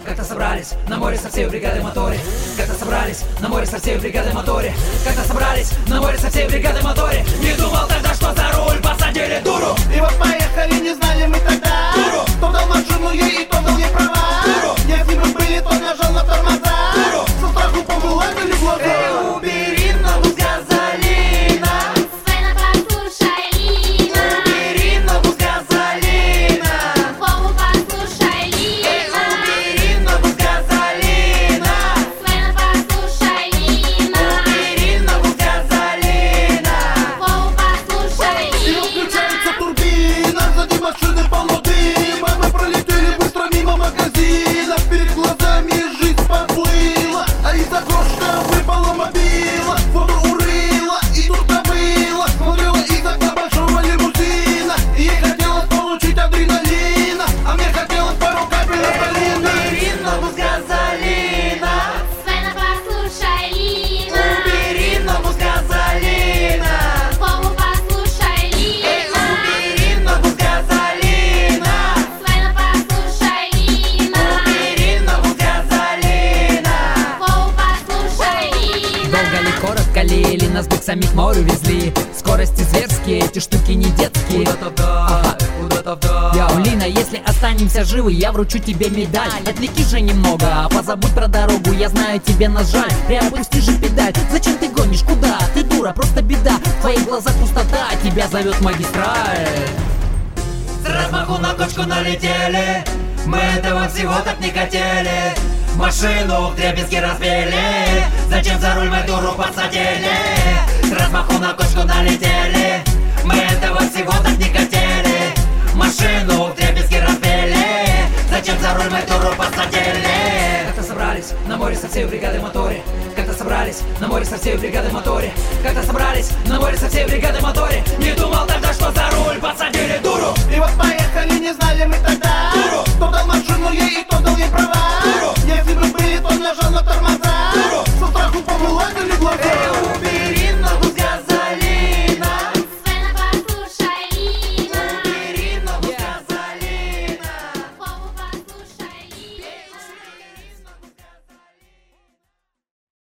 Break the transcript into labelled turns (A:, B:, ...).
A: Как-то собрались на море со всей бригады моторе. Как-то собрались на море со всей бригады моторе. Как-то собрались на море со всей бригады моторе. Не думал тогда, что за руль посадили дуру.
B: И вот поехали, не знали мы тогда дуру. Кто дал машину ей и кто дал ей права дуру. Если мы были, то нажал на тормоза дуру. Со страху повылазили глаза. Убери ногу с газолина.
C: Свена, послушай, Лина.
B: Убери ногу с газолина.
C: Вову, послушай, Лина.
B: Убери ногу с газолина.
C: Свена, послушай, Лина.
B: Убери ногу с газолина.
C: Вову, послушай,
B: И
C: Лина.
B: включается турбина, сзади машины полно дыма. Мы пролетели быстро мимо магазина. Перед глазами жизнь поплыла, а из окошка выпала мобила. Воду урыла и тут забыла. Смотрела из окна большого лимузина. И ей хотелось получить адреналина, а мне хотелось пару капель адреналина. Убери ногу с газолина.
C: Свена, послушай, Лина.
B: Убери ногу с газолина.
C: Вову, послушай, Лина.
B: Убери ногу с газолина.
C: Свена, послушай, Лина.
B: Убери ногу с газолина.
C: Вову, послушай, Лина.
A: Долго ли, коротко ли, или нас бы к самих морю везли. Скорости зверские, эти штуки не детские. Куда-то вдаль, куда-то вдаль. Яу, Лина, если останемся живы, я вручу тебе медаль. Отвлеки же немного, а позабудь про дорогу. Я знаю, тебе нас жаль, приопусти же педаль. Зачем ты гонишь, куда? Ты дура, просто беда. В твоих глазах пустота, тебя зовет магистраль. С размаху на кочку налетели. Мы этого всего так не хотели. Машину вдребезги разбили. Зачем за руль мы дуру посадили? С размаху на кочку налетели. Мы этого всего так не хотели. Машину вдребезги разбили. Зачем за руль мы дуру посадили? Как-то собрались на море со всей бригады моторе. Как-то собрались на море со всей бригады моторе. Как-то собрались на море со всей